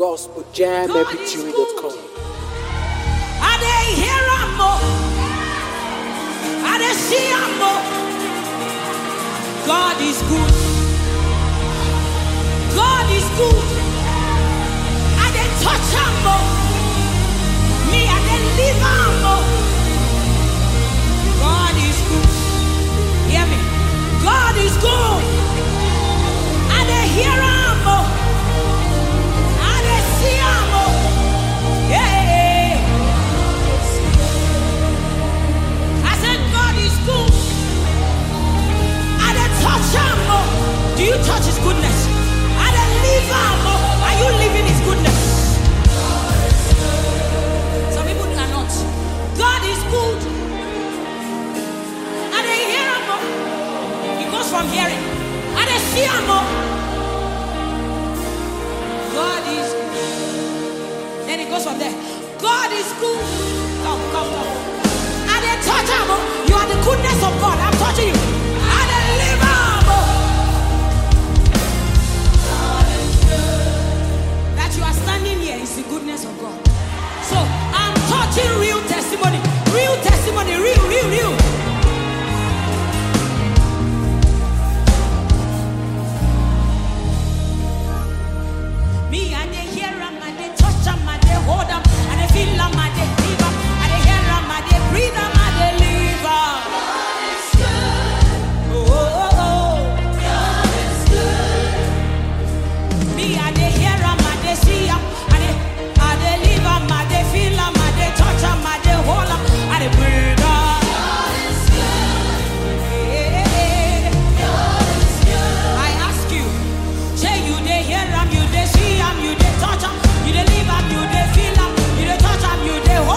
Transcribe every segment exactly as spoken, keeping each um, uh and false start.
gospel jam every tune dot com. I dey hear am more. I dey see am more. God is good. God is good. I dey touch am more. Me, I dey live am more. God is good. Hear me. God is good. I dey hear am more. I dey see am more. Yeah. I said God is good. I dey touch am more. Do you touch His goodness? I dey live am more. Are you living His goodness? Some people are not. God is good. I dey hear am more. It goes from hearing. I dey see am more. God is good. Then it goes from there. God is good. Come, come, come. I dey touch am more. You are the goodness of God. I'm touching you. I dey live am more. That you are standing here is the goodness of God. So I'm touching real testimony. Real testimony. Real, real, real. Me, I dey hear am, I dey touch am, I dey hold am, I dey feel am, I dey live am, I dey hear am, I dey breathe am, I dey live am. God is good. Oh, oh, oh. God is good. Me, I dey hear am, I dey see am, I dey, I dey live am, I dey feel am, I dey touch am, I dey hold am, I dey breathe am. God is good. Yeah. God is good. I ask you, say you dey hear am, you dey see am, you dey touch am, you dey live am, you dey feel am, you dey touch am, you dey hold am.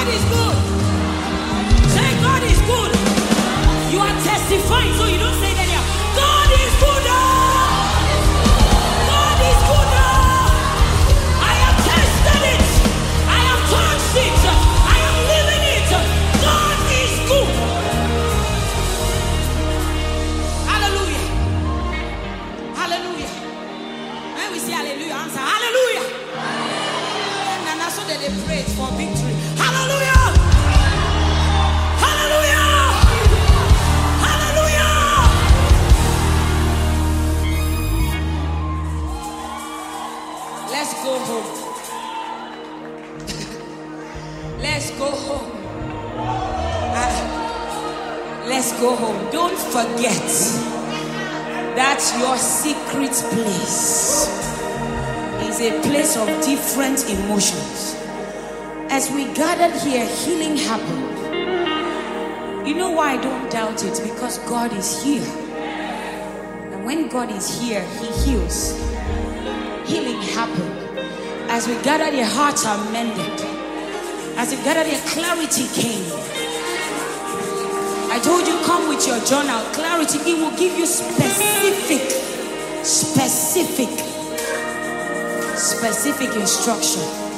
God is good. Say God is good. You are testifying, so you don't say that here. God is good. God is good. I have tested it. I have touched it. I am living it. God is good. Hallelujah. Hallelujah. When we say hallelujah, answer hallelujah. And that's what they prayed for victory. Hallelujah. Hallelujah. Hallelujah. Let's go home. Let's go home. Ah, let's go home. Don't forget that your secret place is a place of different emotions. As we gathered here, healing happened. You know why I don't doubt it? Because God is here. And when God is here, He heals. Healing happened. As we gathered here, hearts are mended. As we gathered here, clarity came. I told you, come with your journal. Clarity, it will give you specific, specific, specific instruction.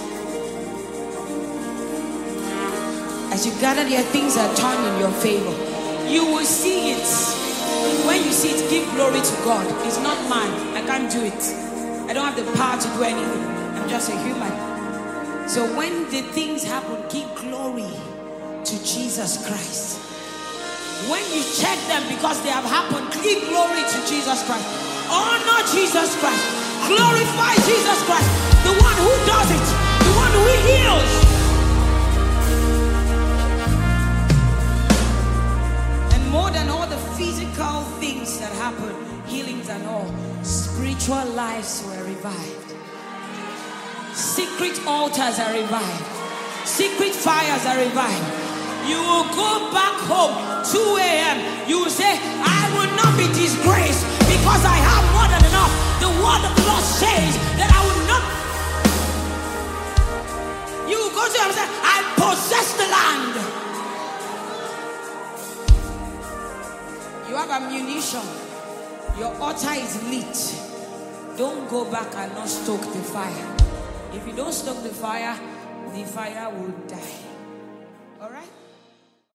As you gather here, things are turned in your favor. You will see it. When you see it, give glory to God. It's not mine. I can't do it. I don't have the power to do anything. I'm just a human. So when the things happen, give glory to Jesus Christ. When you check them because they have happened, give glory to Jesus Christ. Honor Jesus Christ. Glorify Jesus Christ. The one who does it. The one who heals. More than all the physical things that happen, healings and all, spiritual lives were revived. Secret altars are revived. Secret fires are revived. You will go back home, two a.m. You will say, I will not be disgraced because I have more than enough. The word of the Lord says that I will not. You will go to him and say, I possess the land. You have ammunition. Your altar is lit. Don't go back and not stoke the fire. If you don't stoke the fire, the fire will die.